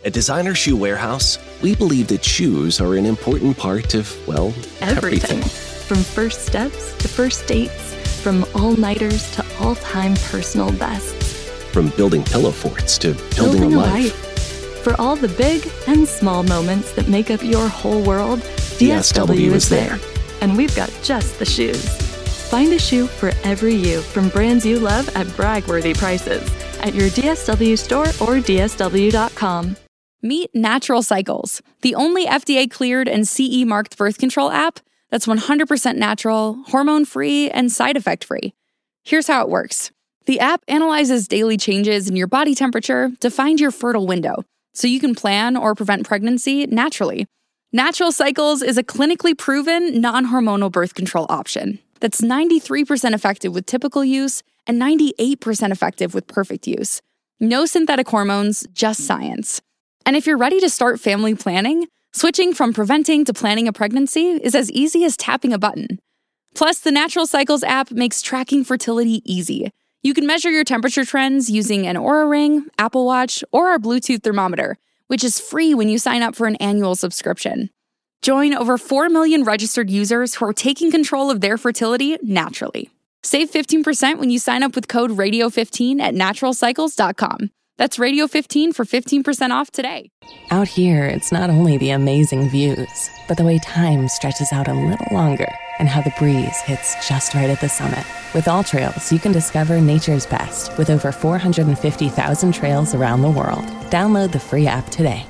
At Designer Shoe Warehouse, we believe that shoes are an important part of, well, everything. From first steps to first dates, from all-nighters to all-time personal bests. From building pillow forts to building a life. For all the big and small moments that make up your whole world, DSW is there. And we've got just the shoes. Find a shoe for every you from brands you love at brag-worthy prices at your DSW store or DSW.com. Meet Natural Cycles, the only FDA-cleared and CE-marked birth control app that's 100% natural, hormone-free, and side effect-free. Here's how it works. The app analyzes daily changes in your body temperature to find your fertile window, so you can plan or prevent pregnancy naturally. Natural Cycles is a clinically proven, non-hormonal birth control option that's 93% effective with typical use and 98% effective with perfect use. No synthetic hormones, just science. And if you're ready to start family planning, switching from preventing to planning a pregnancy is as easy as tapping a button. Plus, the Natural Cycles app makes tracking fertility easy. You can measure your temperature trends using an Oura Ring, Apple Watch, or our Bluetooth thermometer, which is free when you sign up for an annual subscription. Join over 4 million registered users who are taking control of their fertility naturally. Save 15% when you sign up with code RADIO15 at naturalcycles.com. That's Radio15 for 15% off today. Out here, it's not only the amazing views, but the way time stretches out a little longer and how the breeze hits just right at the summit. With All Trails, you can discover nature's best with over 450,000 trails around the world. Download the free app today.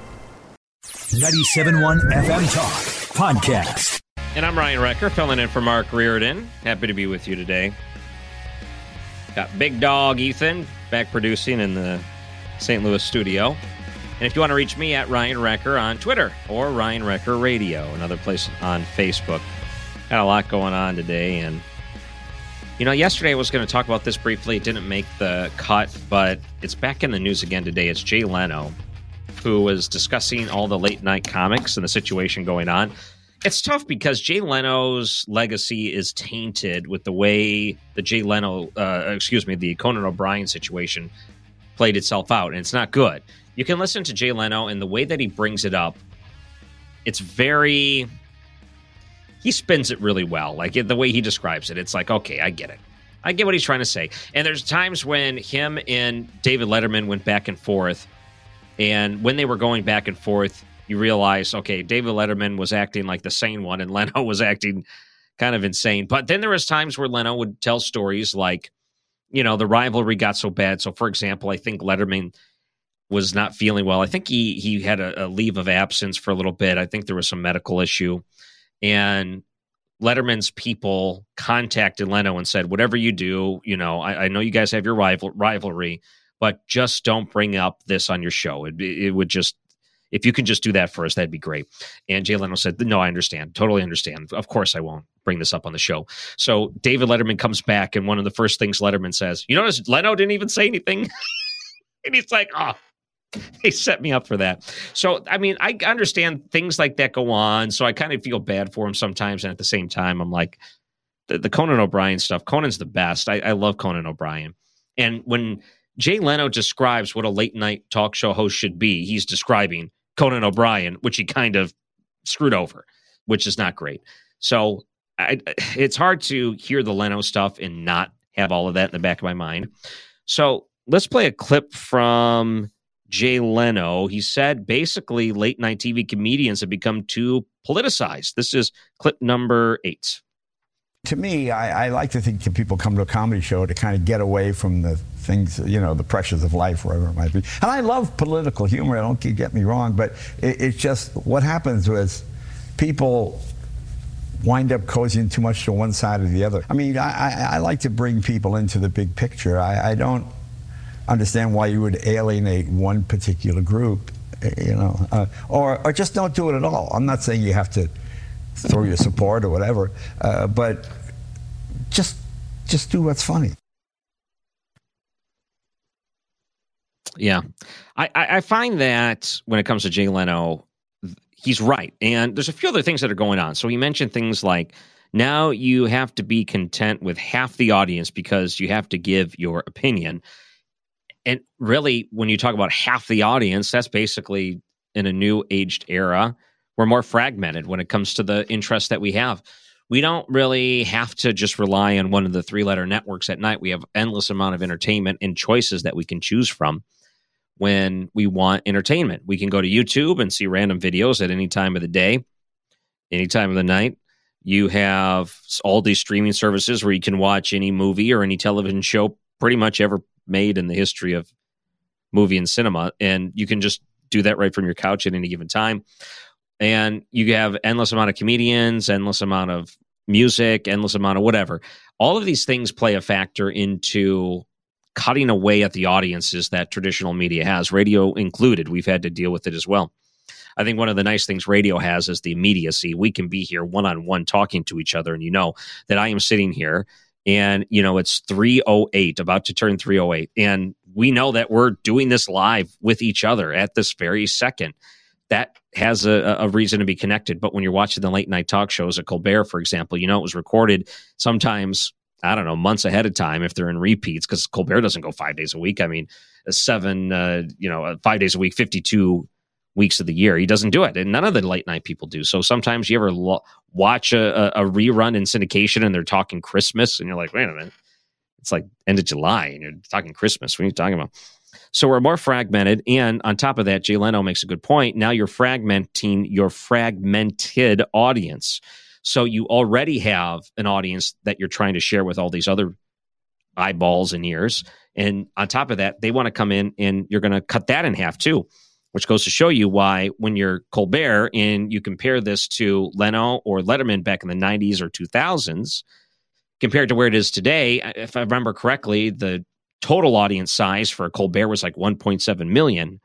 97.1 FM Talk Podcast. And I'm Ryan Recker, filling in for Mark Reardon. Happy to be with you today. Got Big Dog Ethan back producing in the St. Louis studio. And if you want to reach me at Ryan Recker on Twitter or Ryan Recker Radio, another place on Facebook. Got a lot going on today. And, you know, yesterday I was going to talk about this briefly. It didn't make the cut, but it's back in the news again today. It's Jay Leno, who was discussing all the late night comics and the situation going on. It's tough because Jay Leno's legacy is tainted with the way the the Conan O'Brien situation played itself out, and it's not good. You can listen to Jay Leno, and the way that he brings it up, it's very... He spins it really well. Like, the way he describes it, it's like, okay, I get it. I get what he's trying to say. And there's times when him and David Letterman went back and forth, and when they were going back and forth, you realize, okay, David Letterman was acting like the sane one, and Leno was acting kind of insane. But then there was times where Leno would tell stories like, you know, the rivalry got so bad. So, for example, I think Letterman was not feeling well. I think he had a leave of absence for a little bit. I think there was some medical issue. And Letterman's people contacted Leno and said, whatever you do, you know, I know you guys have your rivalry, but just don't bring up this on your show. It would just, if you could just do that for us, that'd be great. And Jay Leno said, no, I understand. Totally understand. Of course I won't bring this up on the show. So David Letterman comes back, and one of the first things Letterman says, you notice Leno didn't even say anything? And he's like, oh, they set me up for that. So, I mean, I understand things like that go on, so I kind of feel bad for him sometimes, and at the same time, I'm like, the Conan O'Brien stuff, Conan's the best. I love Conan O'Brien. And when Jay Leno describes what a late-night talk show host should be, he's describing Conan O'Brien, which he kind of screwed over, which is not great. So it's hard to hear the Leno stuff and not have all of that in the back of my mind. So let's play a clip from Jay Leno. He said basically late night TV comedians have become too politicized. This is clip number 8. To me, I like to think that people come to a comedy show to kind of get away from the things, you know, the pressures of life, wherever it might be. And I love political humor, don't get me wrong, but it's just what happens is people wind up cozying too much to one side or the other. I mean, I like to bring people into the big picture. I don't understand why you would alienate one particular group, you know, or just don't do it at all. I'm not saying you have to throw your support or whatever, but just do what's funny. Yeah. I find that when it comes to Jay Leno, he's right. And there's a few other things that are going on. So he mentioned things like, now you have to be content with half the audience because you have to give your opinion. And really, when you talk about half the audience, that's basically in a new aged era. We're more fragmented when it comes to the interests that we have. We don't really have to just rely on one of the 3-letter networks at night. We have endless amount of entertainment and choices that we can choose from when we want entertainment. We can go to YouTube and see random videos at any time of the day, any time of the night. You have all these streaming services where you can watch any movie or any television show pretty much ever made in the history of movie and cinema. And you can just do that right from your couch at any given time. And you have endless amount of comedians, endless amount of music, endless amount of whatever. All of these things play a factor into cutting away at the audiences that traditional media has, radio included. We've had to deal with it as well. I think one of the nice things radio has is the immediacy. We can be here one-on-one talking to each other, and you know that I am sitting here, and you know it's 3:08, about to turn 3:08, and we know that we're doing this live with each other at this very second. That has a reason to be connected. But when you're watching the late night talk shows at Colbert, for example, you know it was recorded sometimes, I don't know, months ahead of time if they're in repeats, because Colbert doesn't go 5 days a week. I mean, 5 days a week, 52 weeks of the year. He doesn't do it. And none of the late night people do. So sometimes you ever watch a rerun in syndication and they're talking Christmas and you're like, wait a minute, it's like end of July and you're talking Christmas. What are you talking about? So we're more fragmented. And on top of that, Jay Leno makes a good point. Now you're fragmenting your fragmented audience. So you already have an audience that you're trying to share with all these other eyeballs and ears. And on top of that, they want to come in and you're going to cut that in half too, which goes to show you why when you're Colbert and you compare this to Leno or Letterman back in the 90s or 2000s, compared to where it is today, if I remember correctly, the total audience size for Colbert was like 1.7 million.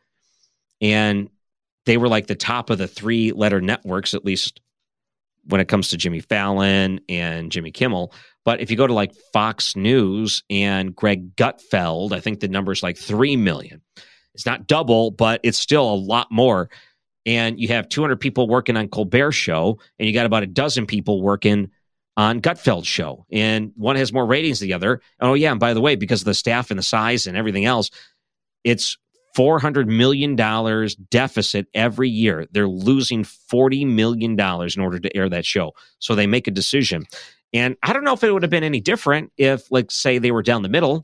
And they were like the top of the 3-letter networks, at least when it comes to Jimmy Fallon and Jimmy Kimmel. But if you go to like Fox News and Greg Gutfeld, I think the number's like 3 million. It's not double, but it's still a lot more. And you have 200 people working on Colbert's show, and you got about a dozen people working on Gutfeld's show. And one has more ratings than the other. Oh, yeah, and by the way, because of the staff and the size and everything else, it's $400 million deficit every year. They're losing $40 million in order to air that show. So they make a decision. And I don't know if it would have been any different if, like, say, they were down the middle.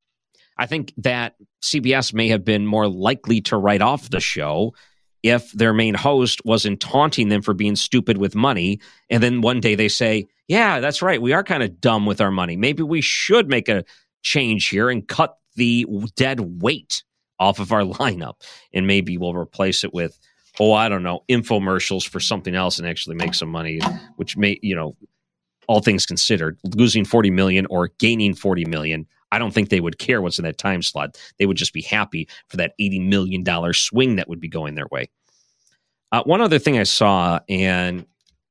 I think that CBS may have been more likely to write off the show if their main host wasn't taunting them for being stupid with money. And then one day they say, yeah, that's right, we are kind of dumb with our money. Maybe we should make a change here and cut the dead weight off of our lineup. And maybe we'll replace it with, I don't know, infomercials for something else and actually make some money, which may, all things considered, losing 40 million or gaining 40 million, I don't think they would care what's in that time slot. They would just be happy for that $80 million swing that would be going their way. One other thing I saw, and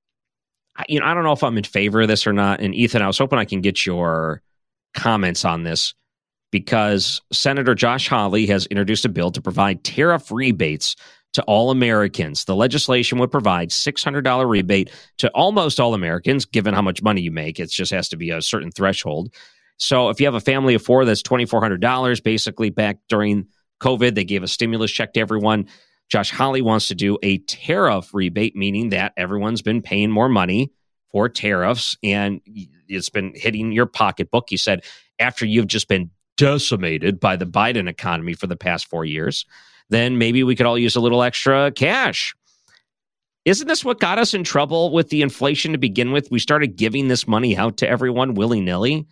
I don't know if I'm in favor of this or not. And Ethan, I was hoping I can get your comments on this, because Senator Josh Hawley has introduced a bill to provide tariff rebates to all Americans. The legislation would provide $600 rebate to almost all Americans, given how much money you make. It just has to be a certain threshold. So if you have a family of 4, that's $2,400. Basically, back during COVID, they gave a stimulus check to everyone. Josh Hawley wants to do a tariff rebate, meaning that everyone's been paying more money for tariffs, and it's been hitting your pocketbook. He said, after you've just been decimated by the Biden economy for the past 4 years, then maybe we could all use a little extra cash. Isn't this what got us in trouble with the inflation to begin with? We started giving this money out to everyone willy-nilly.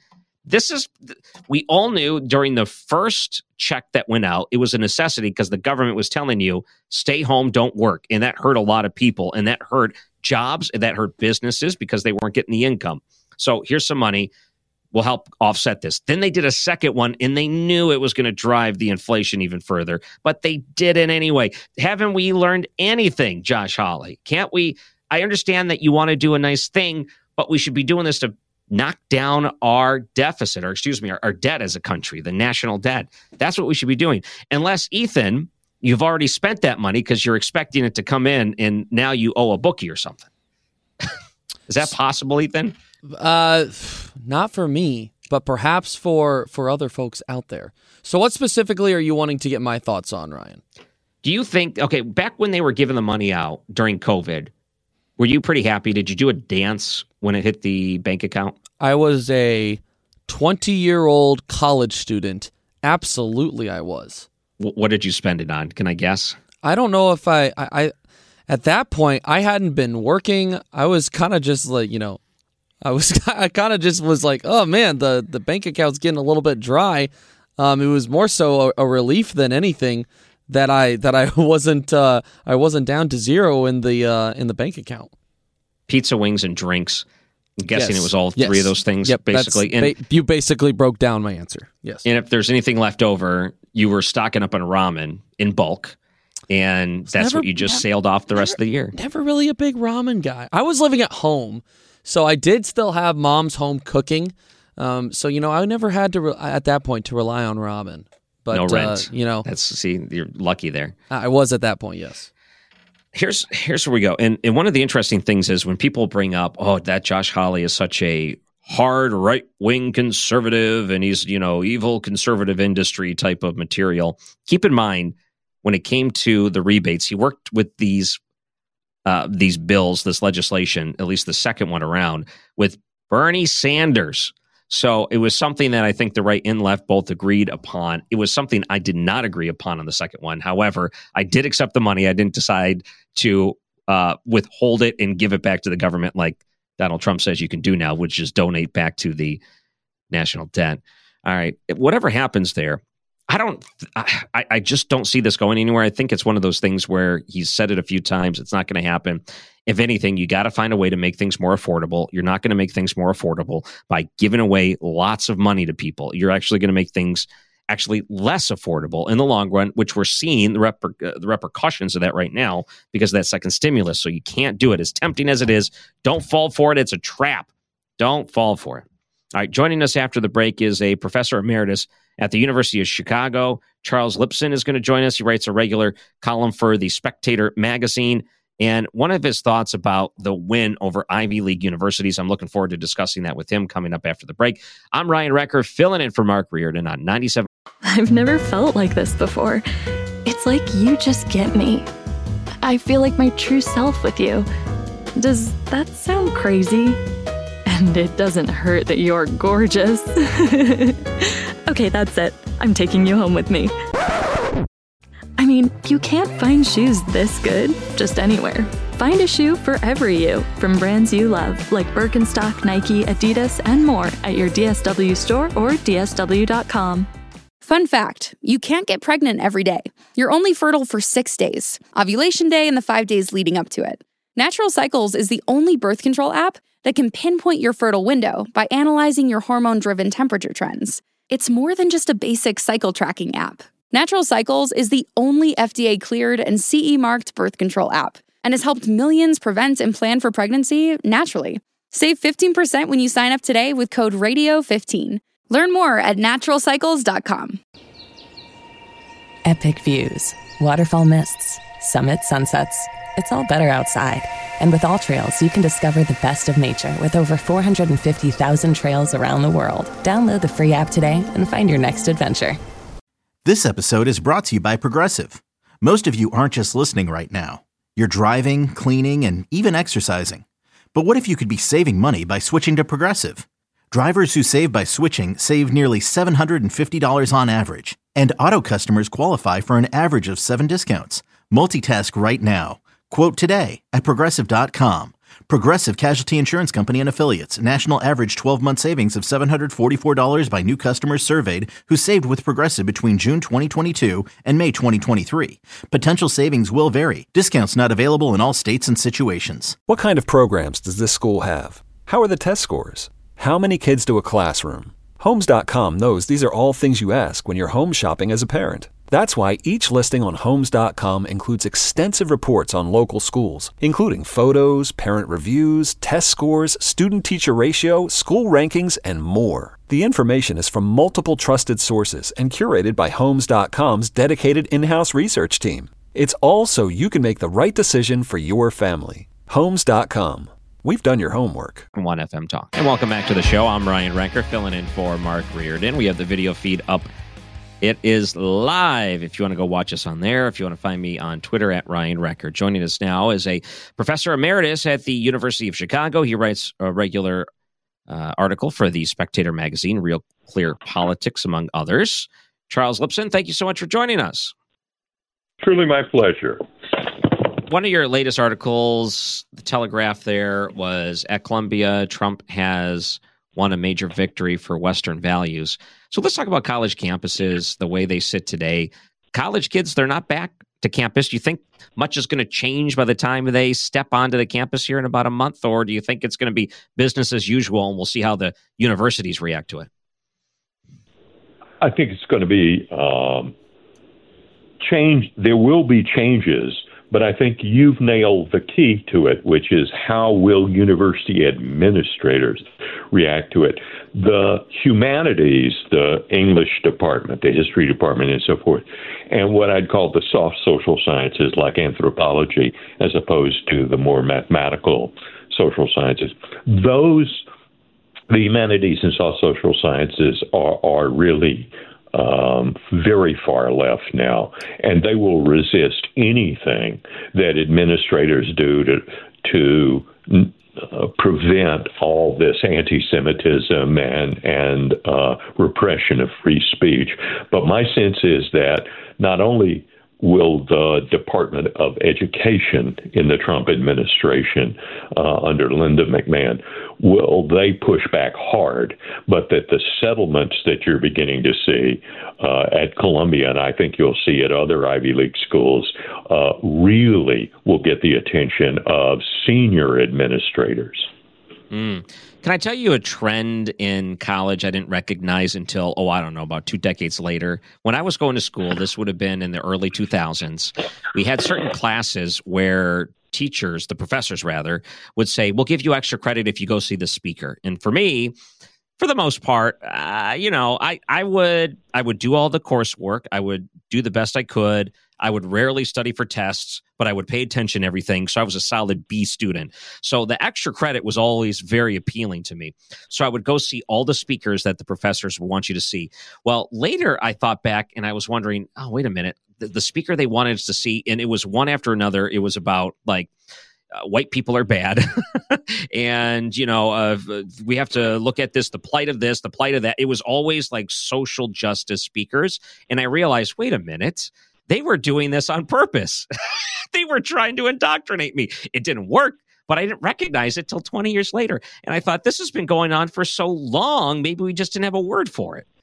We all knew during the first check that went out, it was a necessity because the government was telling you, stay home, don't work. And that hurt a lot of people, and that hurt jobs, and that hurt businesses because they weren't getting the income. So here's some money. We'll help offset this. Then they did a second one, and they knew it was going to drive the inflation even further, but they did it anyway. Haven't we learned anything, Josh Hawley? Can't we? I understand that you want to do a nice thing, but we should be doing this to knock down our deficit, our debt as a country, the national debt. That's what we should be doing. Unless, Ethan, you've already spent that money because you're expecting it to come in and now you owe a bookie or something. Is that possible, Ethan? Not for me. but perhaps for other folks out there. So what specifically are you wanting to get my thoughts on, Ryan? Do you think, okay, back when they were giving the money out during COVID, were you pretty happy? Did you do a dance when it hit the bank account? I was a 20-year-old college student. Absolutely, I was. What did you spend it on? Can I guess? I don't know if I at that point, I hadn't been working. I was kind of just like, I kind of just was like, oh man, the bank account's getting a little bit dry. It was more so a relief than anything that I wasn't down to zero in the bank account. Pizza, wings, and drinks. I'm guessing it was all three of those things, yep, basically. You basically broke down my answer. Yes. And if there's anything left over, you were stocking up on ramen in bulk, and that's what you just sailed off the rest of the year. Never really a big ramen guy. I was living at home, so I did still have mom's home cooking. So I never had to at that point to rely on ramen. But no rent. You're lucky there. I was at that point, yes. Here's where we go. And one of the interesting things is when people bring up, that Josh Hawley is such a hard right-wing conservative and he's, evil conservative industry type of material. Keep in mind, when it came to the rebates, he worked with these bills, this legislation, at least the second one around, with Bernie Sanders. So it was something that I think the right and left both agreed upon. It was something I did not agree upon on the second one. However, I did accept the money. I didn't decide to withhold it and give it back to the government like Donald Trump says you can do now, which is donate back to the national debt. All right. Whatever happens there, I just don't see this going anywhere. I think it's one of those things where he's said it a few times. It's not going to happen. If anything, you got to find a way to make things more affordable. You're not going to make things more affordable by giving away lots of money to people. You're actually going to make things actually less affordable in the long run, which we're seeing the repercussions of that right now because of that second stimulus. So you can't do it. As tempting as it is, don't fall for it. It's a trap. Don't fall for it. All right, joining us after the break is a professor emeritus at the University of Chicago. Charles Lipson is going to join us. He writes a regular column for the Spectator magazine. And one of his thoughts about the win over Ivy League universities, I'm looking forward to discussing that with him coming up after the break. I'm Ryan Recker, filling in for Mark Reardon on 97. I've never felt like this before. It's like you just get me. I feel like my true self with you. Does that sound crazy? And it doesn't hurt that you're gorgeous. Okay, that's it. I'm taking you home with me. I mean, you can't find shoes this good just anywhere. Find a shoe for every you from brands you love, like Birkenstock, Nike, Adidas, and more at your DSW store or DSW.com. Fun fact, you can't get pregnant every day. You're only fertile for 6 days, ovulation day and the 5 days leading up to it. Natural Cycles is the only birth control app that can pinpoint your fertile window by analyzing your hormone-driven temperature trends. It's more than just a basic cycle tracking app. Natural Cycles is the only FDA-cleared and CE-marked birth control app and has helped millions prevent and plan for pregnancy naturally. Save 15% when you sign up today with code RADIO15. Learn more at naturalcycles.com. Epic views, waterfall mists, summit sunsets. It's all better outside. And with AllTrails, you can discover the best of nature with over 450,000 trails around the world. Download the free app today and find your next adventure. This episode is brought to you by Progressive. Most of you aren't just listening right now. You're driving, cleaning, and even exercising. But what if you could be saving money by switching to Progressive? Drivers who save by switching save nearly $750 on average. And auto customers qualify for an average of 7 discounts. Multitask right now. Quote today at Progressive.com. Progressive Casualty Insurance Company and Affiliates. National average 12-month savings of $744 by new customers surveyed who saved with Progressive between June 2022 and May 2023. Potential savings will vary. Discounts not available in all states and situations. What kind of programs does this school have? How are the test scores? How many kids do a classroom? Homes.com knows these are all things you ask when you're home shopping as a parent. That's why each listing on Homes.com includes extensive reports on local schools, including photos, parent reviews, test scores, student-teacher ratio, school rankings, and more. The information is from multiple trusted sources and curated by Homes.com's dedicated in-house research team. It's all so you can make the right decision for your family. Homes.com. we've done your homework. 1 FM Talk. And welcome back to the show. I'm Ryan Renker, filling in for Mark Reardon. We have the video feed up. It is live if you want to go watch us on there. If you want to find me on Twitter at Ryan Renker. Joining us now is a professor emeritus at the University of Chicago. He writes a regular article for the Spectator magazine, Real Clear Politics, among others. Charles Lipson, thank you so much for joining us. Truly my pleasure. One of your latest articles, The Telegraph there, was at Columbia, Trump has won a major victory for Western values. So let's talk about college campuses, the way they sit today. College kids, they're not back to campus. Do you think much is going to change by the time they step onto the campus here in about a month? Or do you think it's going to be business as usual and we'll see how the universities react to it? I think it's going to be change. There will be changes, but I think you've nailed the key to it, which is how will university administrators react to it? The humanities, the English department, the history department, and so forth, and what I'd call the soft social sciences like anthropology, as opposed to the more mathematical social sciences. The humanities and soft social sciences are really very far left now, and they will resist anything that administrators do to prevent all this anti-Semitism and repression of free speech. But my sense is that not only will the Department of Education in the Trump administration under Linda McMahon, will they push back hard, but that the settlements that you're beginning to see at Columbia, and I think you'll see at other Ivy League schools, really will get the attention of senior administrators. Can I tell you a trend in college I didn't recognize until, about 2 decades later? When I was going to school, this would have been in the early 2000s, we had certain classes where teachers, the professors rather, would say, we'll give you extra credit if you go see the speaker. And for me, for the most part, I would do all the coursework. I would do the best I could. I would rarely study for tests, but I would pay attention to everything. So I was a solid B student. So the extra credit was always very appealing to me. So I would go see all the speakers that the professors would want you to see. Well, later I thought back and I was wondering, oh, wait a minute. The speaker they wanted us to see, and it was one after another. It was about white people are bad. And, we have to look at this, the plight of this, the plight of that. It was always like social justice speakers. And I realized, wait a minute. They were doing this on purpose. They were trying to indoctrinate me. It didn't work, but I didn't recognize it till 20 years later. And I thought, this has been going on for so long. Maybe we just didn't have a word for it.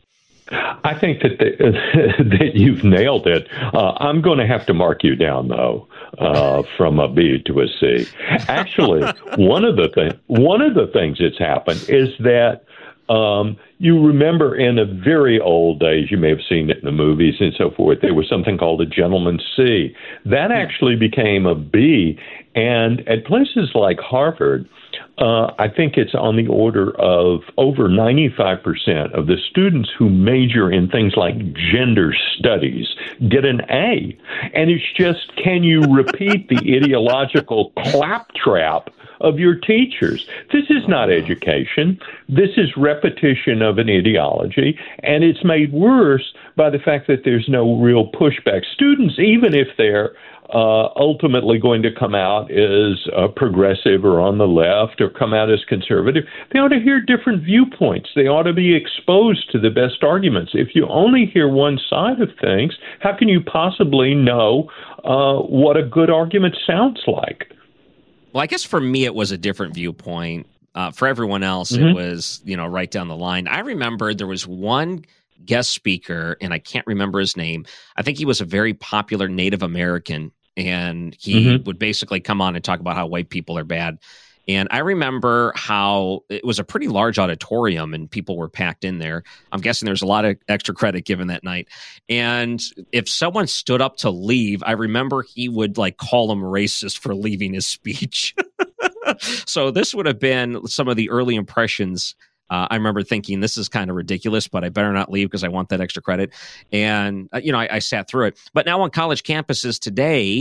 I think that you've nailed it. I'm going to have to mark you down, though, from a B to a C. Actually, one of the things that's happened is that you remember in the very old days, you may have seen it in the movies and so forth, there was something called a gentleman's C. That actually became a B. And at places like Harvard, I think it's on the order of over 95% of the students who major in things like gender studies get an A. And it's just, can you repeat the ideological claptrap of your teachers? This is not education. This is repetition of an ideology, and it's made worse by the fact that there's no real pushback. Students, even if they're ultimately going to come out as progressive or on the left or come out as conservative, they ought to hear different viewpoints. They ought to be exposed to the best arguments. If you only hear one side of things, how can you possibly know what a good argument sounds like? Well, I guess for me, it was a different viewpoint. For everyone else, it was, right down the line. I remember there was one guest speaker, and I can't remember his name. I think he was a very popular Native American, and he would basically come on and talk about how white people are bad. And I remember how it was a pretty large auditorium and people were packed in there. I'm guessing there's a lot of extra credit given that night. And if someone stood up to leave, I remember he would call them racist for leaving his speech. So this would have been some of the early impressions. I remember thinking, this is kind of ridiculous, but I better not leave because I want that extra credit. And, I sat through it. But now on college campuses today,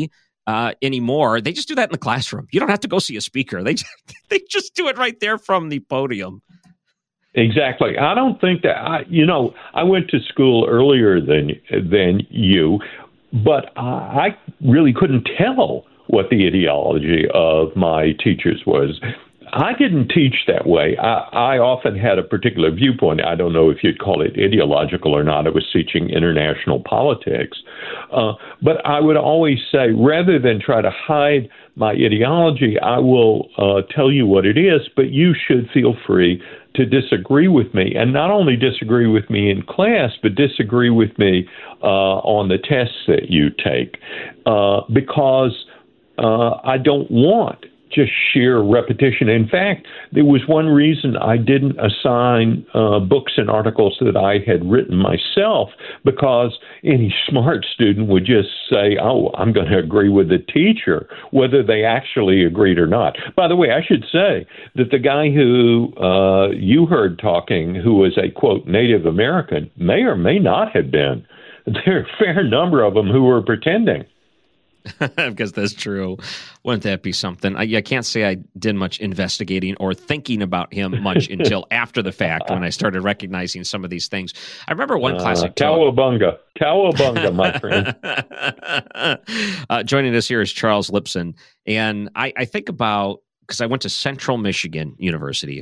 anymore. They just do that in the classroom. You don't have to go see a speaker. They just do it right there from the podium. Exactly. I don't think that I went to school earlier than you, but I really couldn't tell what the ideology of my teachers was. I didn't teach that way. I often had a particular viewpoint. I don't know if you'd call it ideological or not. I was teaching international politics. But I would always say, rather than try to hide my ideology, I will tell you what it is, but you should feel free to disagree with me. And not only disagree with me in class, but disagree with me on the tests that you take. Because I don't want just sheer repetition. In fact, there was one reason I didn't assign books and articles that I had written myself, because any smart student would just say, oh, I'm going to agree with the teacher, whether they actually agreed or not. By the way, I should say that the guy who you heard talking, who was a, quote, Native American, may or may not have been. There are a fair number of them who were pretending. Because that's true. Wouldn't that be something? I can't say I did much investigating or thinking about him much until after the fact, when I started recognizing some of these things. I remember one class I taught. Cowabunga, my friend. Joining us here is Charles Lipson. And I think about, because I went to Central Michigan University,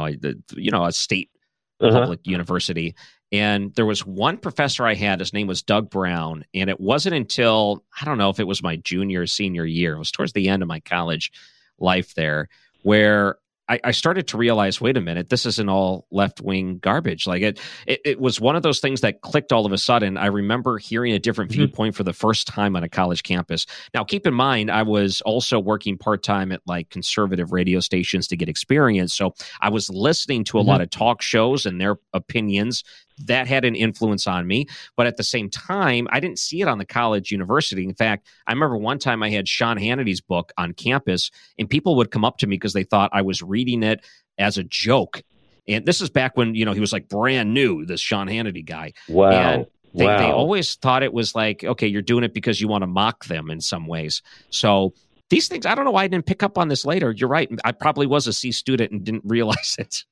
a state public university. And there was one professor I had, his name was Doug Brown, and it wasn't until, I don't know if it was my junior or senior year, it was towards the end of my college life there, where I started to realize, wait a minute, this isn't all left-wing garbage. Like it was one of those things that clicked all of a sudden. I remember hearing a different viewpoint for the first time on a college campus. Now, keep in mind, I was also working part-time at like conservative radio stations to get experience. So I was listening to a lot of talk shows and their opinions. That had an influence on me. But at the same time, I didn't see it on the college university. In fact, I remember one time I had Sean Hannity's book on campus, and people would come up to me because they thought I was reading it as a joke. And this is back when, he was like brand new, this Sean Hannity guy. Wow. And they always thought it was like, okay, you're doing it because you want to mock them in some ways. So these things, I don't know why I didn't pick up on this later. You're right. I probably was a C student and didn't realize it.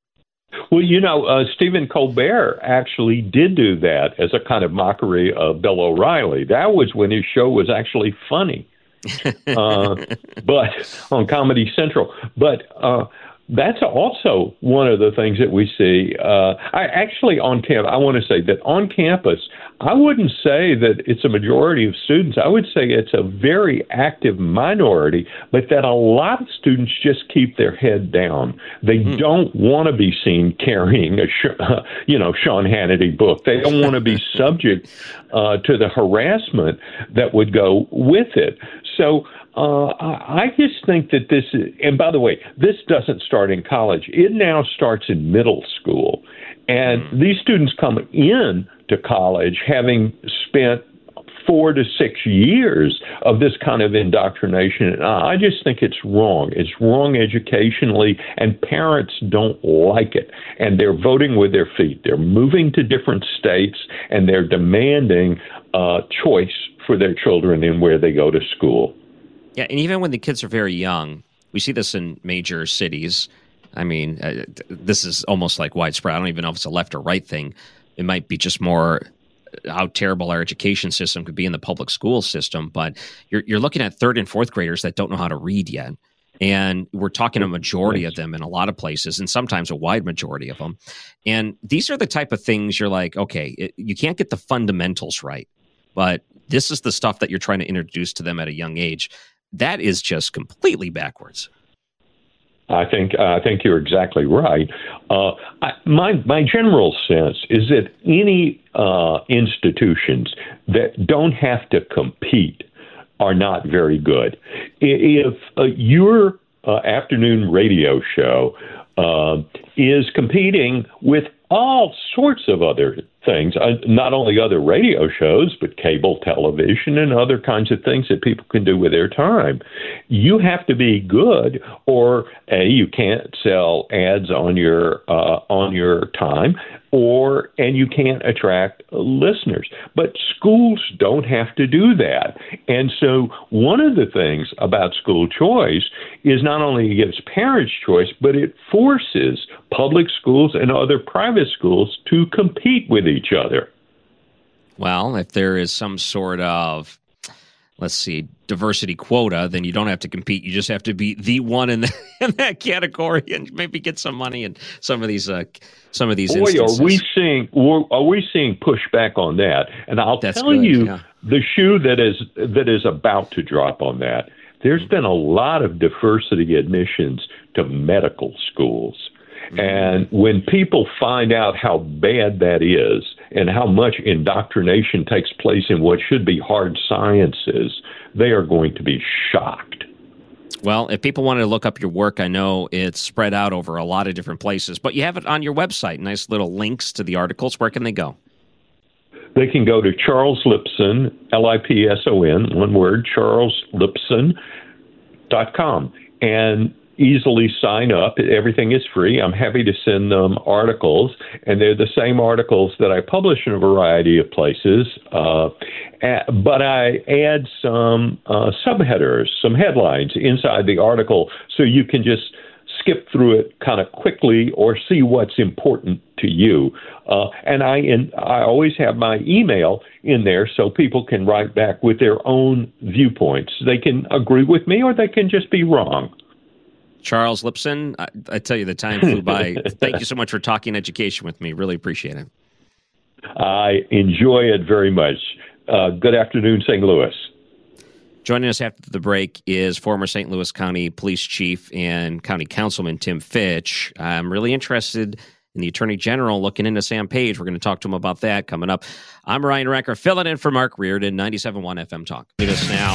Well, Stephen Colbert actually did do that as a kind of mockery of Bill O'Reilly. That was when his show was actually funny, but on Comedy Central. But that's also one of the things that we see. On campus, I want to say that on campus, I wouldn't say that it's a majority of students. I would say it's a very active minority, but that a lot of students just keep their head down. They don't want to be seen carrying a, Sean Hannity book. They don't want to be subject to the harassment that would go with it. So I just think that this is, and by the way, this doesn't start in college. It now starts in middle school. And these students come in to college having spent 4 to 6 years of this kind of indoctrination. And I just think it's wrong. It's wrong educationally, and parents don't like it. And they're voting with their feet. They're moving to different states, and they're demanding choice for their children in where they go to school. Yeah, and even when the kids are very young, we see this in major cities. I mean, this is almost like widespread. I don't even know if it's a left or right thing. It might be just more how terrible our education system could be in the public school system. But you're looking at 3rd and 4th graders that don't know how to read yet. And we're talking a majority of them in a lot of places, and sometimes a wide majority of them. And these are the type of things you're like, okay, you can't get the fundamentals right, but this is the stuff that you're trying to introduce to them at a young age. That is just completely backwards. I think you're exactly right. My general sense is that any institutions that don't have to compete are not very good. If your afternoon radio show is competing with all sorts of other things, not only other radio shows, but cable television and other kinds of things that people can do with their time. You have to be good, or A, you can't sell ads on your time, and you can't attract listeners. But schools don't have to do that. And so one of the things about school choice is not only it gives parents choice, but it forces public schools and other private schools to compete with each other. Well, if there is some sort of, diversity quota, then you don't have to compete. You just have to be the one in that category and maybe get some money in some of these instances. Are we seeing pushback on that? And I'll tell you, the shoe that is about to drop on that. There's been a lot of diversity admissions to medical schools. And when people find out how bad that is and how much indoctrination takes place in what should be hard sciences, they are going to be shocked. Well, if people wanted to look up your work, I know it's spread out over a lot of different places, but you have it on your website. Nice little links to the articles. Where can they go? They can go to Charles Lipson, Lipson, one word, charleslipson.com, and easily sign up. Everything is free. I'm happy to send them articles, and they're the same articles that I publish in a variety of places, but I add some subheaders, some headlines inside the article, so you can just skip through it kind of quickly or see what's important to you. And I always have my email in there so people can write back with their own viewpoints. They can agree with me or they can just be wrong. Charles Lipson, I tell you, the time flew by. Thank you so much for talking education with me. Really appreciate it. I enjoy it very much. Good afternoon, St. Louis. Joining us after the break is former St. Louis County Police Chief and County Councilman Tim Fitch. I'm really interested in the Attorney General looking into Sam Page. We're going to talk to him about that coming up. I'm Ryan Recker, filling in for Mark Reardon, 97.1 FM Talk. Joining us now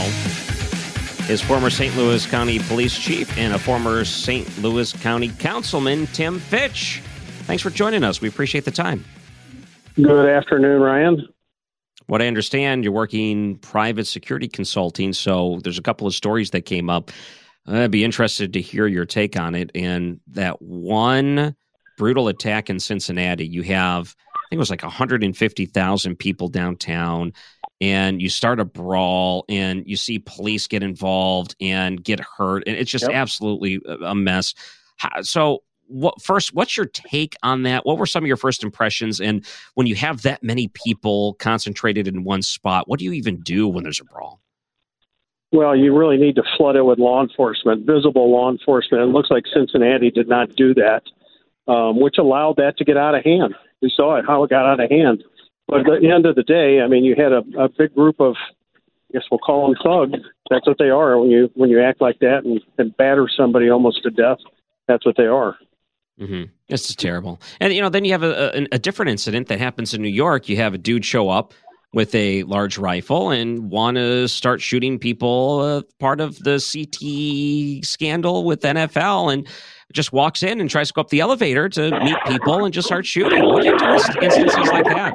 is former St. Louis County Police Chief and a former St. Louis County Councilman, Tim Fitch. Thanks for joining us. We appreciate the time. Good afternoon, Ryan. What I understand, you're working private security consulting, so there's a couple of stories that came up. I'd be interested to hear your take on it. And that one brutal attack in Cincinnati, you have, I think it was like 150,000 people downtown, and you start a brawl, and you see police get involved and get hurt, and it's just absolutely a mess. So what's your take on that? What were some of your first impressions? And when you have that many people concentrated in one spot, what do you even do when there's a brawl? Well, you really need to flood it with law enforcement, visible law enforcement. It looks like Cincinnati did not do that, which allowed that to get out of hand. We saw it, how it got out of hand. But at the end of the day, I mean, you had a big group of, I guess we'll call them thugs. That's what they are when you act like that and batter somebody almost to death. That's what they are. Mm-hmm. This is terrible. And, then you have a different incident that happens in New York. You have a dude show up with a large rifle and want to start shooting people, part of the CT scandal with NFL, and just walks in and tries to go up the elevator to meet people and just start shooting. What do you do in instances like that?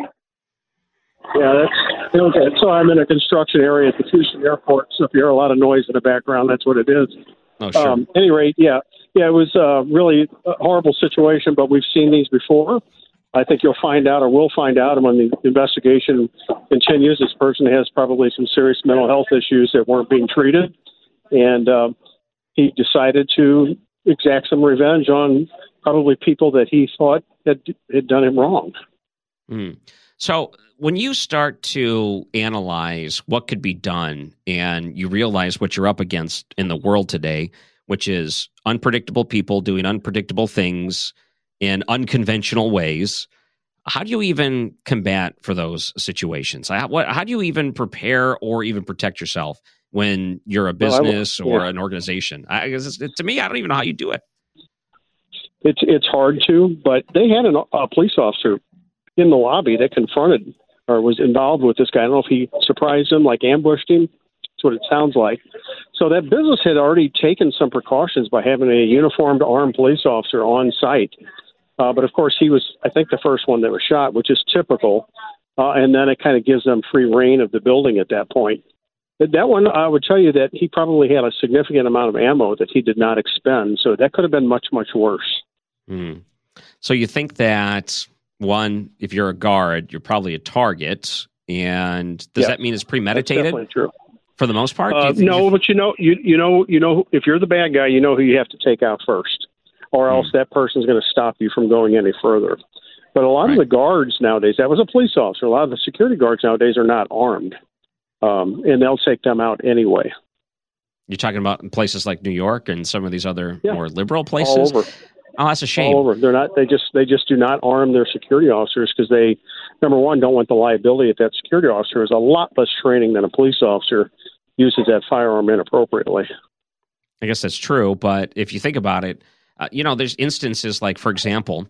Yeah, so I'm in a construction area at the Houston airport, so if you hear a lot of noise in the background, that's what it is. Oh, sure. At any rate, yeah, it was really a horrible situation, but we've seen these before. I think you'll find out, or we'll find out, when the investigation continues. This person has probably some serious mental health issues that weren't being treated, and he decided to exact some revenge on probably people that he thought had done him wrong. Mm. So when you start to analyze what could be done and you realize what you're up against in the world today, which is unpredictable people doing unpredictable things in unconventional ways, how do you even combat for those situations? How do you even prepare or even protect yourself when you're a business or an organization? To me, I don't even know how you do it. It's hard to, but they had a police officer in the lobby that confronted or was involved with this guy. I don't know if he surprised him, like ambushed him. That's what it sounds like. So that business had already taken some precautions by having a uniformed armed police officer on site. But of course, he was, I think, the first one that was shot, which is typical. And then it kind of gives them free reign of the building at that point. But that one, I would tell you that he probably had a significant amount of ammo that he did not expend. So that could have been much, much worse. So you think that, one, if you're a guard, you're probably a target. And does that mean it's premeditated? That's definitely true. For the most part? No, but you know, if you're the bad guy, you know who you have to take out first, or else that person's going to stop you from going any further. But a lot of the guards nowadays, that was a police officer, a lot of the security guards nowadays are not armed, and they'll take them out anyway. You're talking about in places like New York and some of these other more liberal places? All over. Oh, that's a shame. All over. They're not. They just do not arm their security officers because they, number one, don't want the liability if that security officer has a lot less training than a police officer uses that firearm inappropriately. I guess that's true, but if you think about it, there's instances like, for example,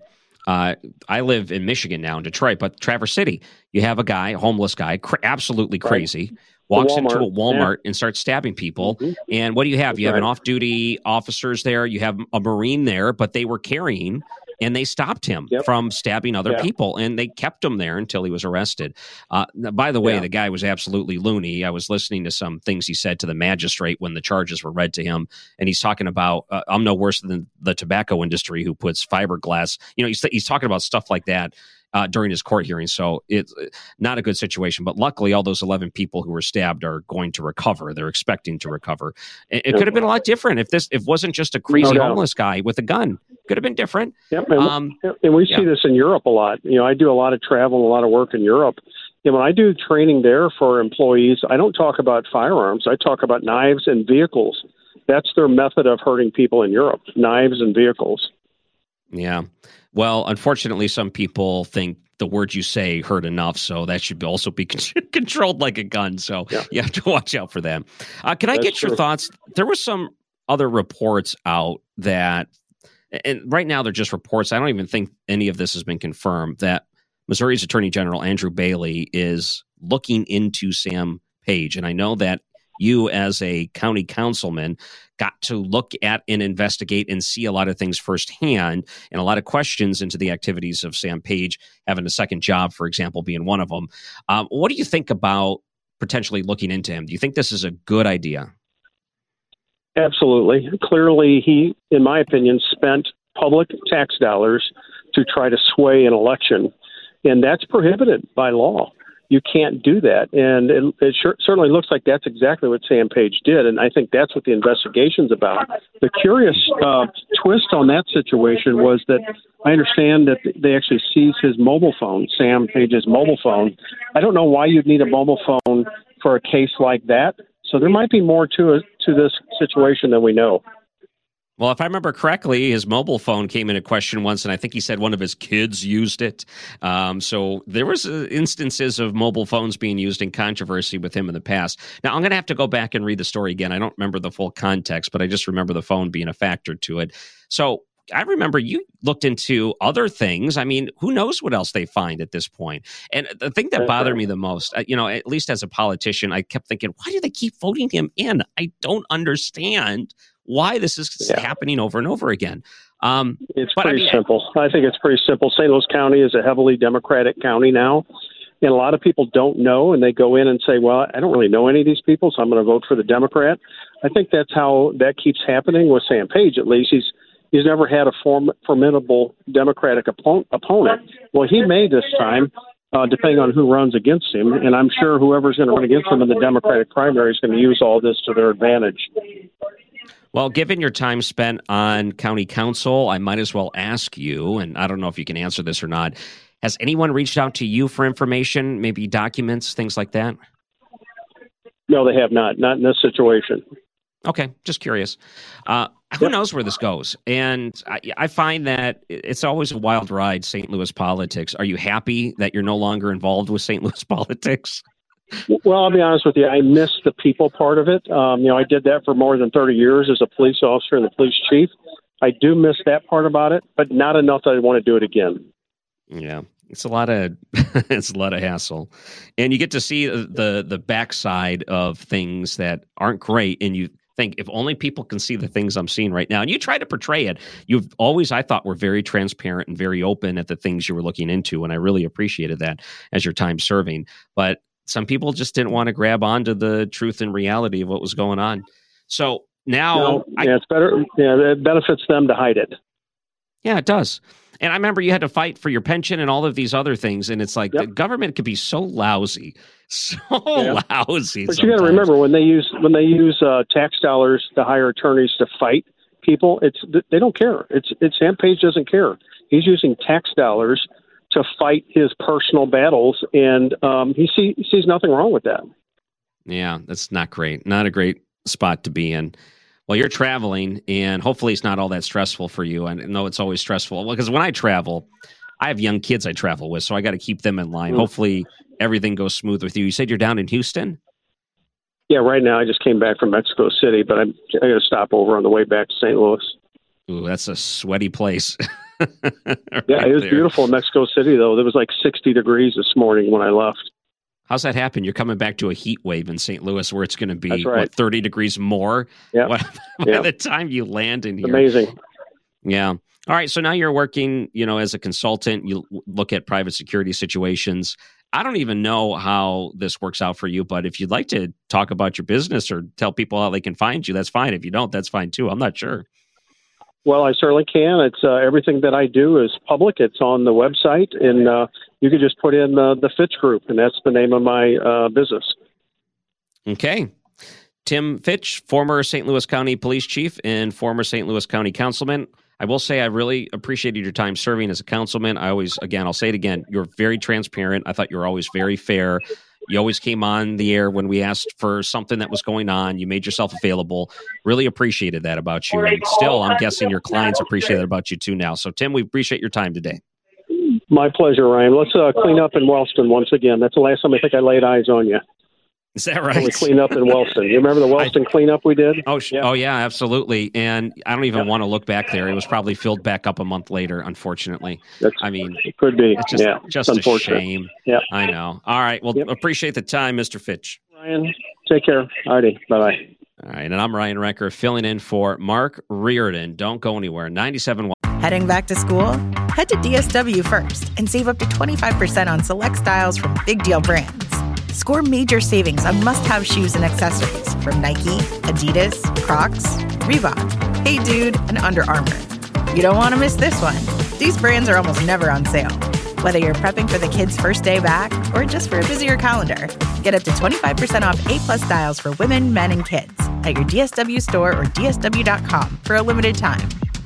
I live in Michigan now, in Detroit, but Traverse City, you have a guy, a homeless guy, absolutely crazy, walks into a Walmart and starts stabbing people. And what do you have? You have an off-duty officers there. You have a Marine there, but they were carrying, and they stopped him from stabbing other people, and they kept him there until he was arrested. By the way, the guy was absolutely loony. I was listening to some things he said to the magistrate when the charges were read to him, and he's talking about, I'm no worse than the tobacco industry who puts fiberglass. He's talking about stuff like that during his court hearing. So it's not a good situation. But luckily, all those 11 people who were stabbed are going to recover. They're expecting to recover. It could have been a lot different if it wasn't just a crazy homeless guy with a gun. Could have been different. Yep. And we see this in Europe a lot. I do a lot of travel and a lot of work in Europe. And when I do training there for employees, I don't talk about firearms. I talk about knives and vehicles. That's their method of hurting people in Europe, knives and vehicles. Yeah. Well, unfortunately, some people think the words you say hurt enough, so that should also be controlled like a gun. So you have to watch out for that. Can I get your thoughts? There were some other reports out that, and right now they're just reports. I don't even think any of this has been confirmed, that Missouri's Attorney General Andrew Bailey is looking into Sam Page. And I know that you, as a county councilman, got to look at and investigate and see a lot of things firsthand, and a lot of questions into the activities of Sam Page, having a second job, for example, being one of them. What do you think about potentially looking into him? Do you think this is a good idea? Absolutely. Clearly, he, in my opinion, spent public tax dollars to try to sway an election, and that's prohibited by law. You can't do that. And it certainly looks like that's exactly what Sam Page did. And I think that's what the investigation's about. The curious twist on that situation was that I understand that they actually seized his mobile phone, Sam Page's mobile phone. I don't know why you'd need a mobile phone for a case like that. So there might be more to this situation than we know. Well, if I remember correctly, his mobile phone came into question once, and I think he said one of his kids used it. So there was instances of mobile phones being used in controversy with him in the past. Now, I'm going to have to go back and read the story again. I don't remember the full context, but I just remember the phone being a factor to it. So I remember you looked into other things. I mean, who knows what else they find at this point? And the thing that bothered me the most, at least as a politician, I kept thinking, why do they keep voting him in? I don't understand why this is happening over and over again. It's pretty simple. I think it's pretty simple. St. Louis County is a heavily Democratic county now, and a lot of people don't know, and they go in and say, well, I don't really know any of these people, so I'm going to vote for the Democrat. I think that's how that keeps happening with Sam Page, at least. He's never had a formidable Democratic opponent. Well, he may this time, depending on who runs against him, and I'm sure whoever's going to run against him in the Democratic primary is going to use all this to their advantage. Well, given your time spent on county council, I might as well ask you, and I don't know if you can answer this or not, has anyone reached out to you for information, maybe documents, things like that? No, they have not in this situation. Okay, just curious. Who knows where this goes? And I find that it's always a wild ride, St. Louis politics. Are you happy that you're no longer involved with St. Louis politics? Well, I'll be honest with you. I miss the people part of it. I did that for more than 30 years as a police officer and the police chief. I do miss that part about it, but not enough that I want to do it again. Yeah, it's a lot of hassle, and you get to see the backside of things that aren't great, and you think if only people can see the things I'm seeing right now. And you try to portray it. You've always, I thought, were very transparent and very open at the things you were looking into. And I really appreciated that as your time serving. But some people just didn't want to grab onto the truth and reality of what was going on. So now... it's better. Yeah, it benefits them to hide it. Yeah, it does. And I remember you had to fight for your pension and all of these other things. And it's like the government could be so lousy, lousy. But you got to remember when they use tax dollars to hire attorneys to fight people, they don't care. Sam Page doesn't care. He's using tax dollars to fight his personal battles, and he sees nothing wrong with that. Yeah, that's not great. Not a great spot to be in. Well, you're traveling, and hopefully it's not all that stressful for you. And no, it's always stressful. Well, because when I travel, I have young kids I travel with, so I got to keep them in line. Hopefully everything goes smooth with you. You said you're down in Houston? Yeah, right now I just came back from Mexico City, but I got to stop over on the way back to St. Louis. Ooh, that's a sweaty place. Yeah, it was beautiful in Mexico City, though. It was like 60 degrees this morning when I left. How's that happen? You're coming back to a heat wave in St. Louis where it's going to be 30 degrees more by the time you land in here. Amazing. Yeah. All right. So now you're working, as a consultant. You look at private security situations. I don't even know how this works out for you, but if you'd like to talk about your business or tell people how they can find you, that's fine. If you don't, that's fine too. I'm not sure. Well, I certainly can. It's everything that I do is public. It's on the website, and you can just put in the Fitch Group, and that's the name of my business. Okay. Tim Fitch, former St. Louis County Police Chief and former St. Louis County Councilman. I will say I really appreciated your time serving as a councilman. I'll say it again, you're very transparent. I thought you were always very fair. You always came on the air when we asked for something that was going on. You made yourself available. Really appreciated that about you. And still, I'm guessing your clients appreciate that about you too now. So, Tim, we appreciate your time today. My pleasure, Ryan. Let's clean up in Wellston once again. That's the last time I think I laid eyes on you. Is that right? We clean up in Wellston. You remember the Wellston cleanup we did? Oh, yeah, absolutely. And I don't even want to look back there. It was probably filled back up a month later, unfortunately. It could be. It's just a shame. Yeah, I know. All right. Well, appreciate the time, Mr. Fitch. Ryan, take care. All righty. Bye-bye. All right. And I'm Ryan Recker, filling in for Mark Reardon. Don't go anywhere. 97.1. Heading back to school? Head to DSW first and save up to 25% on select styles from big deal brands. Score major savings on must-have shoes and accessories from Nike, Adidas, Crocs, Reebok, Hey Dude, and Under Armour. You don't want to miss this one. These brands are almost never on sale. Whether you're prepping for the kids' first day back or just for a busier calendar, get up to 25% off A-plus styles for women, men, and kids at your DSW store or DSW.com for a limited time.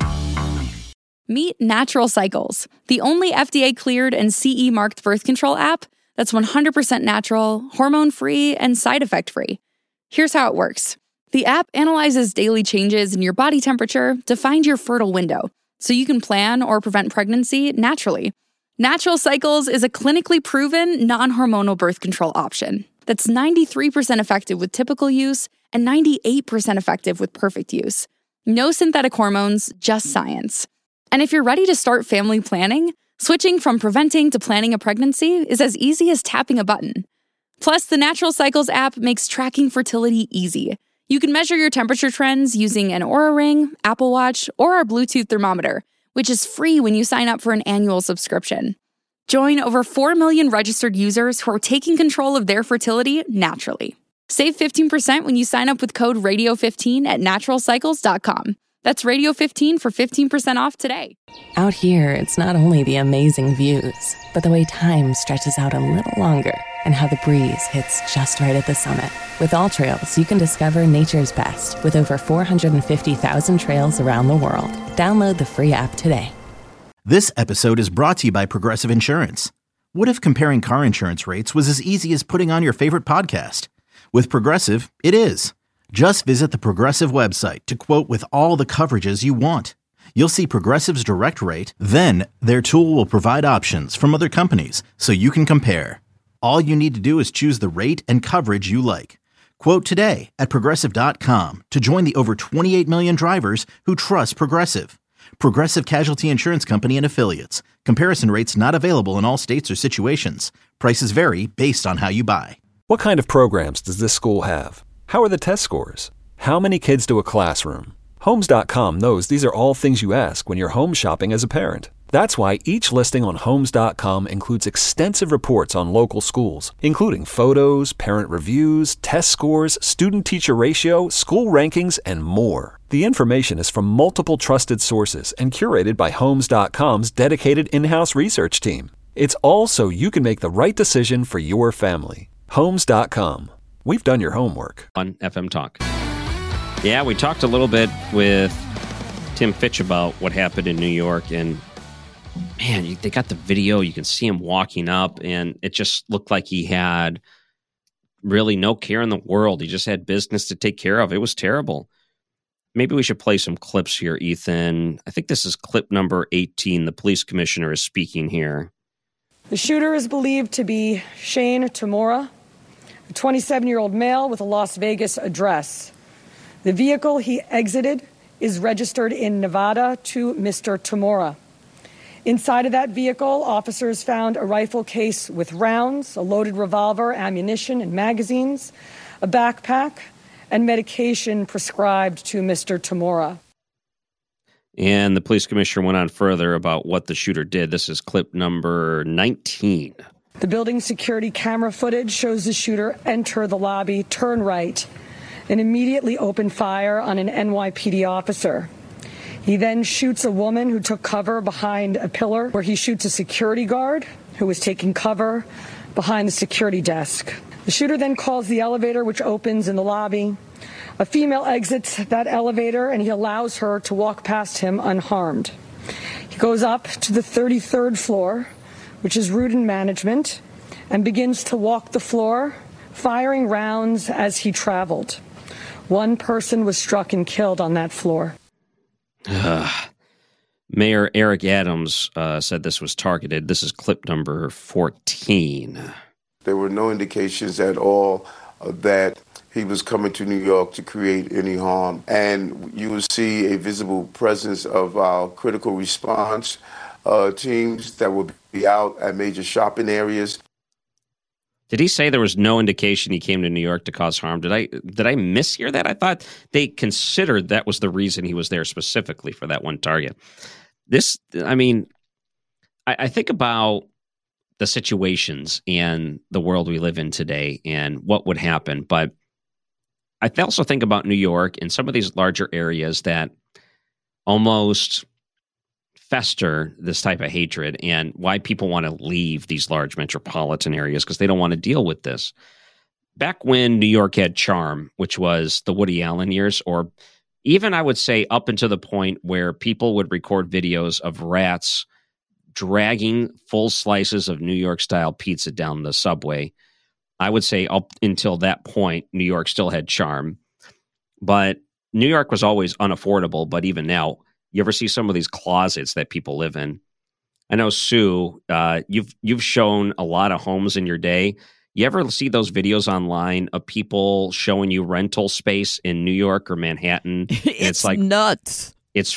Meet Natural Cycles, the only FDA-cleared and CE-marked birth control app that's 100% natural, hormone-free, and side effect-free. Here's how it works. The app analyzes daily changes in your body temperature to find your fertile window, so you can plan or prevent pregnancy naturally. Natural Cycles is a clinically proven, non-hormonal birth control option that's 93% effective with typical use and 98% effective with perfect use. No synthetic hormones, just science. And if you're ready to start family planning, switching from preventing to planning a pregnancy is as easy as tapping a button. Plus, the Natural Cycles app makes tracking fertility easy. You can measure your temperature trends using an Oura Ring, Apple Watch, or our Bluetooth thermometer, which is free when you sign up for an annual subscription. Join over 4 million registered users who are taking control of their fertility naturally. Save 15% when you sign up with code RADIO15 at naturalcycles.com. That's Radio 15 for 15% off today. Out here, it's not only the amazing views, but the way time stretches out a little longer and how the breeze hits just right at the summit. With All Trails, you can discover nature's best with over 450,000 trails around the world. Download the free app today. This episode is brought to you by Progressive Insurance. What if comparing car insurance rates was as easy as putting on your favorite podcast? With Progressive, it is. Just visit the Progressive website to quote with all the coverages you want. You'll see Progressive's direct rate, then their tool will provide options from other companies so you can compare. All you need to do is choose the rate and coverage you like. Quote today at Progressive.com to join the over 28 million drivers who trust Progressive. Progressive Casualty Insurance Company and Affiliates. Comparison rates not available in all states or situations. Prices vary based on how you buy. What kind of programs does this school have? How are the test scores? How many kids to a classroom? Homes.com knows these are all things you ask when you're home shopping as a parent. That's why each listing on Homes.com includes extensive reports on local schools, including photos, parent reviews, test scores, student-teacher ratio, school rankings, and more. The information is from multiple trusted sources and curated by Homes.com's dedicated in-house research team. It's all so you can make the right decision for your family. Homes.com. We've done your homework. On FM Talk. Yeah, we talked a little bit with Tim Fitch about what happened in New York, and man, they got the video. You can see him walking up, and it just looked like he had really no care in the world. He just had business to take care of. It was terrible. Maybe we should play some clips here, Ethan. I think this is clip number 18. The police commissioner is speaking here. The shooter is believed to be Shane Tamura, a 27-year-old male with a Las Vegas address. The vehicle he exited is registered in Nevada to Mr. Tamura. Inside of that vehicle, officers found a rifle case with rounds, a loaded revolver, ammunition, and magazines, a backpack, and medication prescribed to Mr. Tamura. And the police commissioner went on further about what the shooter did. This is clip number 19. The building security camera footage shows the shooter enter the lobby, turn right, and immediately open fire on an NYPD officer. He then shoots a woman who took cover behind a pillar, where he shoots a security guard who was taking cover behind the security desk. The shooter then calls the elevator, which opens in the lobby. A female exits that elevator, and he allows her to walk past him unharmed. He goes up to the 33rd floor, which is route and management, and begins to walk the floor, firing rounds as he traveled. One person was struck and killed on that floor. Mayor Eric Adams said this was targeted. This is clip number 14. There were no indications at all that he was coming to New York to create any harm. And you will see a visible presence of our critical response teams that will be out at major shopping areas. Did he say there was no indication he came to New York to cause harm? Did I mishear that? I thought they considered that was the reason he was there specifically for that one target. I think about the situations and the world we live in today and what would happen, but I also think about New York and some of these larger areas that almost fester this type of hatred, and why people want to leave these large metropolitan areas because they don't want to deal with this. Back when New York had charm, which was the Woody Allen years, or even I would say up until the point where people would record videos of rats dragging full slices of New York style pizza down the subway. I would say up until that point, New York still had charm, but New York was always unaffordable. But even now, you ever see some of these closets that people live in? I know, Sue, you've shown a lot of homes in your day. You ever see those videos online of people showing you rental space in New York or Manhattan? It's like nuts. It's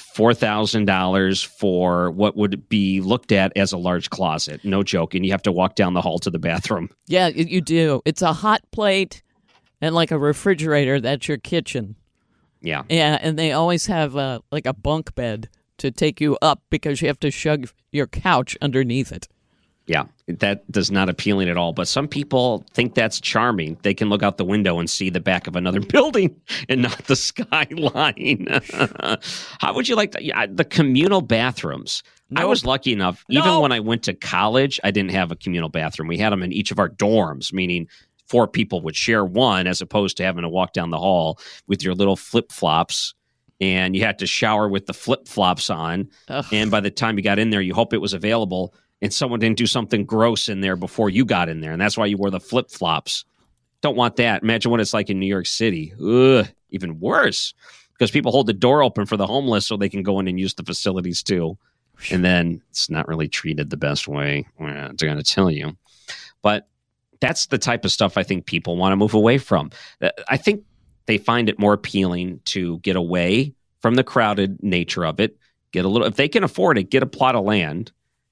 $4,000 for what would be looked at as a large closet. No joke. And you have to walk down the hall to the bathroom. Yeah, you do. It's a hot plate and like a refrigerator. That's your kitchen. Yeah. Yeah, and they always have like a bunk bed to take you up because you have to shove your couch underneath it. Yeah, that does not appealing at all. But some people think that's charming. They can look out the window and see the back of another building and not the skyline. How would you like the communal bathrooms? Nope. I was lucky enough, even when I went to college, I didn't have a communal bathroom. We had them in each of our dorms, meaning 4 people would share one, as opposed to having to walk down the hall with your little flip-flops, and you had to shower with the flip-flops on. Ugh. And by the time you got in there, you hope it was available and someone didn't do something gross in there before you got in there. And that's why you wore the flip-flops. Don't want that. Imagine what it's like in New York City. Ugh, even worse, because people hold the door open for the homeless so they can go in and use the facilities too. And then it's not really treated the best way. They're going to tell you. But that's the type of stuff I think people want to move away from. I think they find it more appealing to get away from the crowded nature of it. Get a little, if they can afford it, get a plot of land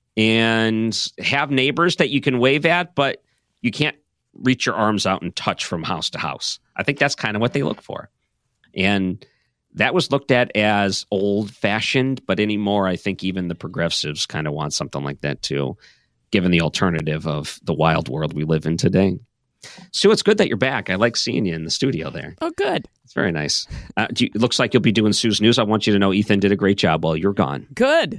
and have neighbors that you can wave at, but you can't reach your arms out and touch from house to house. I think that's kind of what they look for. And that was looked at as old-fashioned, but anymore, I think even the progressives kind of want something like that too, given the alternative of the wild world we live in today. Sue, it's good that you're back. I like seeing you in the studio there. Oh, good. It's very nice. It looks like you'll be doing Sue's News. I want you to know Ethan did a great job while you're gone. Good.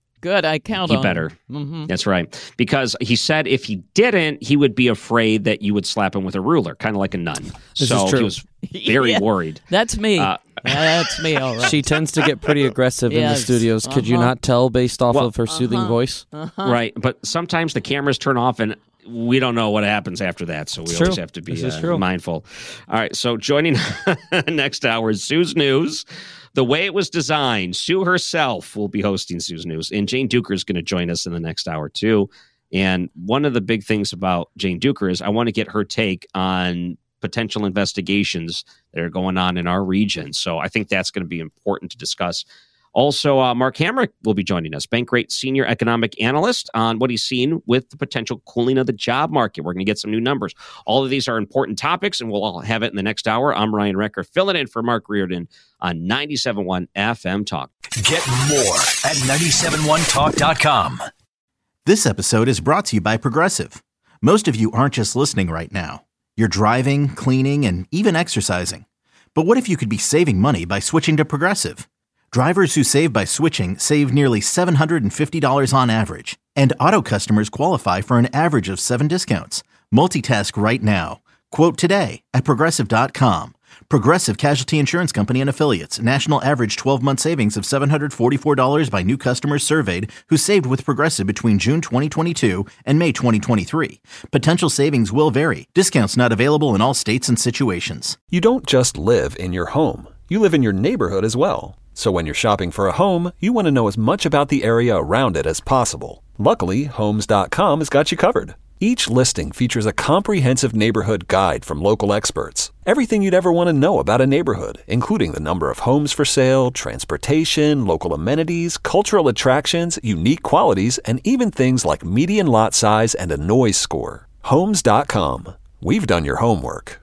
I count on you better. Mm-hmm. That's right. Because he said if he didn't, he would be afraid that you would slap him with a ruler, kind of like a nun. This so is true. he was very worried. That's me. That's me, all right. She tends to get pretty aggressive in the studios. Could you not tell based off of her soothing voice? Right. But sometimes the cameras turn off and we don't know what happens after that. So we always have to be mindful. All right. So joining next hour is Sue's News. The way it was designed, Sue herself will be hosting Sue's News. And Jane Duker is going to join us in the next hour, too. And one of the big things about Jane Duker is I want to get her take on potential investigations that are going on in our region. So I think that's going to be important to discuss. Also, Mark Hamrick will be joining us, Bankrate Senior Economic Analyst, on what he's seen with the potential cooling of the job market. We're going to get some new numbers. All of these are important topics, and we'll all have it in the next hour. I'm Ryan Recker, filling in for Mark Reardon on 97.1 FM Talk. Get more at 971talk.com. This episode is brought to you by Progressive. Most of you aren't just listening right now. You're driving, cleaning, and even exercising. But what if you could be saving money by switching to Progressive? Drivers who save by switching save nearly $750 on average, and auto customers qualify for an average of 7 discounts. Multitask right now. Quote today at Progressive.com. Progressive Casualty Insurance Company and Affiliates. National average 12-month savings of $744 by new customers surveyed who saved with Progressive between June 2022 and May 2023. Potential savings will vary. Discounts not available in all states and situations. You don't just live in your home. You live in your neighborhood as well. So when you're shopping for a home, you want to know as much about the area around it as possible. Luckily, Homes.com has got you covered. Each listing features a comprehensive neighborhood guide from local experts. Everything you'd ever want to know about a neighborhood, including the number of homes for sale, transportation, local amenities, cultural attractions, unique qualities, and even things like median lot size and a noise score. Homes.com. We've done your homework.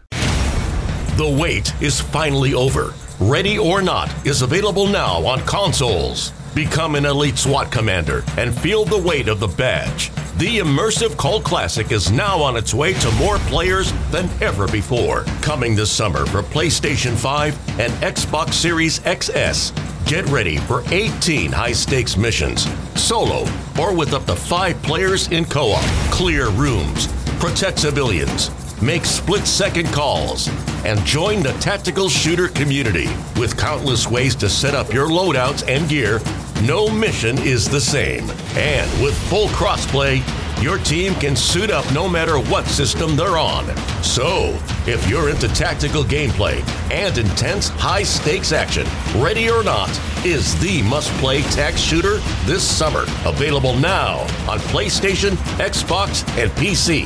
The wait is finally over. Ready or Not is available now on consoles. Become an elite SWAT commander and feel the weight of the badge. The immersive cult classic is now on its way to more players than ever before. Coming this summer for PlayStation 5 and Xbox Series XS. Get ready for 18 high-stakes missions, solo or with up to 5 players in co-op. Clear rooms, protect civilians, make split-second calls, and join the tactical shooter community. With countless ways to set up your loadouts and gear, no mission is the same. And with full crossplay, your team can suit up no matter what system they're on. So, if you're into tactical gameplay and intense high-stakes action, Ready or Not is the must-play tac shooter this summer. Available now on PlayStation, Xbox, and PC.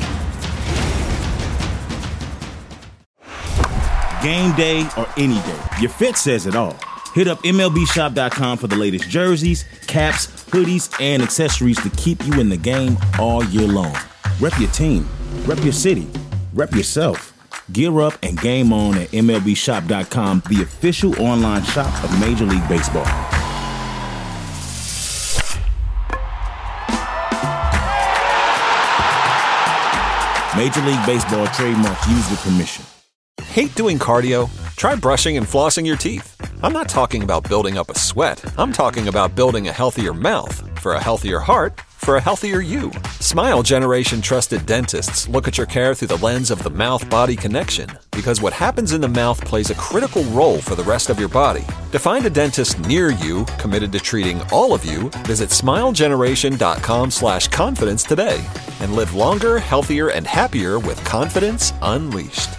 Game day or any day, your fit says it all. Hit up MLBshop.com for the latest jerseys, caps, hoodies, and accessories to keep you in the game all year long. Rep your team, rep your city, rep yourself. Gear up and game on at MLBshop.com, the official online shop of Major League Baseball. Major League Baseball trademarks used with permission. Hate doing cardio? Try brushing and flossing your teeth. I'm not talking about building up a sweat. I'm talking about building a healthier mouth for a healthier heart for a healthier you. Smile Generation trusted dentists look at your care through the lens of the mouth-body connection, because what happens in the mouth plays a critical role for the rest of your body. To find a dentist near you committed to treating all of you, visit smilegeneration.com/confidence today and live longer, healthier, and happier with confidence unleashed.